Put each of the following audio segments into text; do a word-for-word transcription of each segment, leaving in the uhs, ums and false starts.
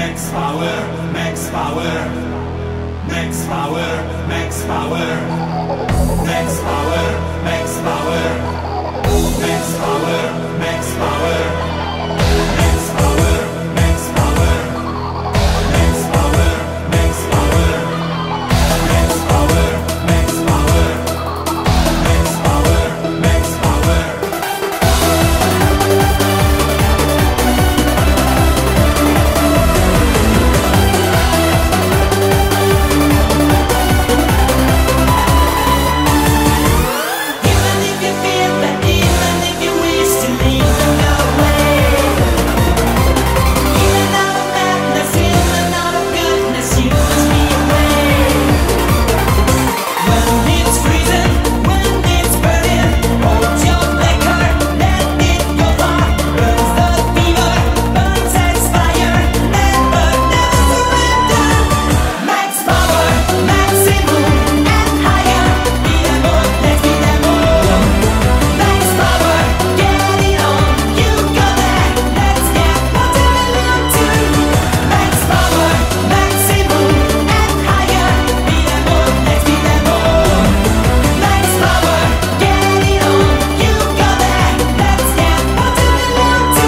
Max Power, Max Power, Max Power, Max Power, Max Power, Max Power, Max Power, Max Power, Max Power, Max Power, Max Power, Max Power, Max Power, Max Power, Max Power, Max Power. Even if you feel that, even if you wish to leave them away, even out of madness, even out of goodness, you must be away. When it's freezing, when it's burning, hold your liquor, let it go far. Burns the fever, burns as fire, never, never surrender. Max power, maximum and higher. Be them all, let's be them all. Max power, get it on, you go there. Let's get what we belong to. Max power, maximum and higher. Be them all, let's be them all. Max power, get it on, you go there. Let's get what we belong to.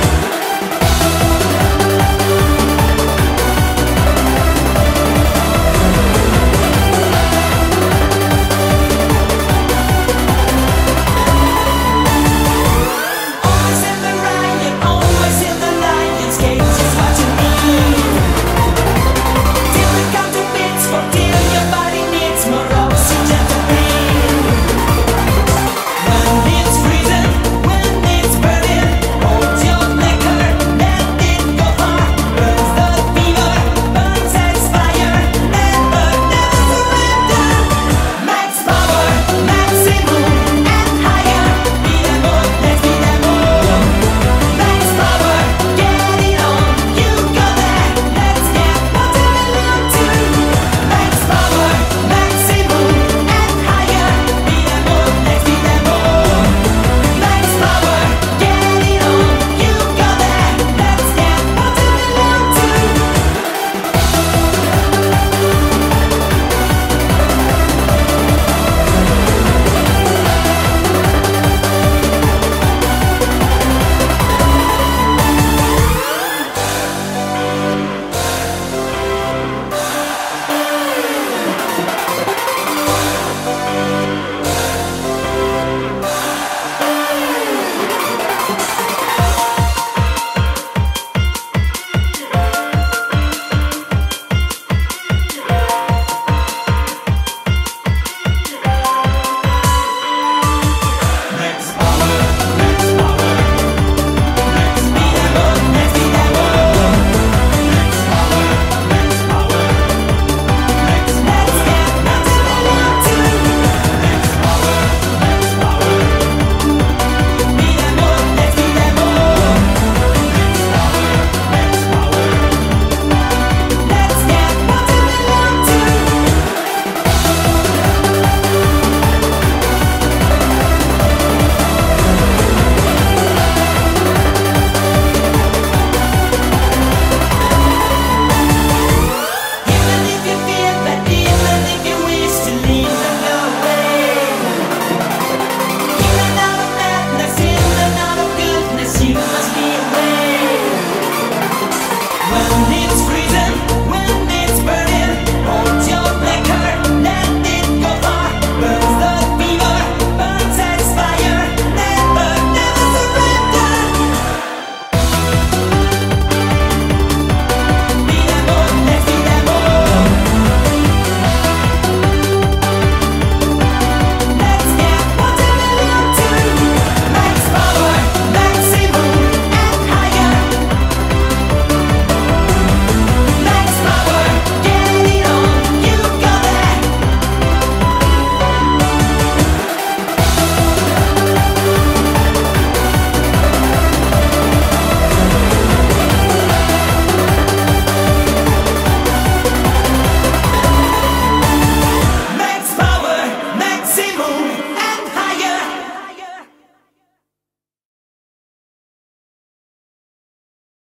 Always in the riot, always in the lion's cage is what you need. Till we come to bits, for till your body needs more oxygen to breathe. When it's freezing, when it's burning, hold your liquor, let it go far. Burns the fever, burns as fire, never, never surrender. Max power, maximum and higher. Be them all, let's be them all. Max power, get it on, you go there. Let's get what we belong to. Max power, maximum and higher. Be them all, let's be them all. Max power, get it on, you go there. Let's get what we belong to. Max Power, Max Power, Max Be them all, let's be them all. Max Power, Max Power, Max Let's get what we belong to. Max Power, Max Power, Be them all, let's be them all. Max Power, Max Power. Let's get what we belong to. Even if you feel that, even if you wish to leave them away, even out of madness, even out of goodness, you must be away. When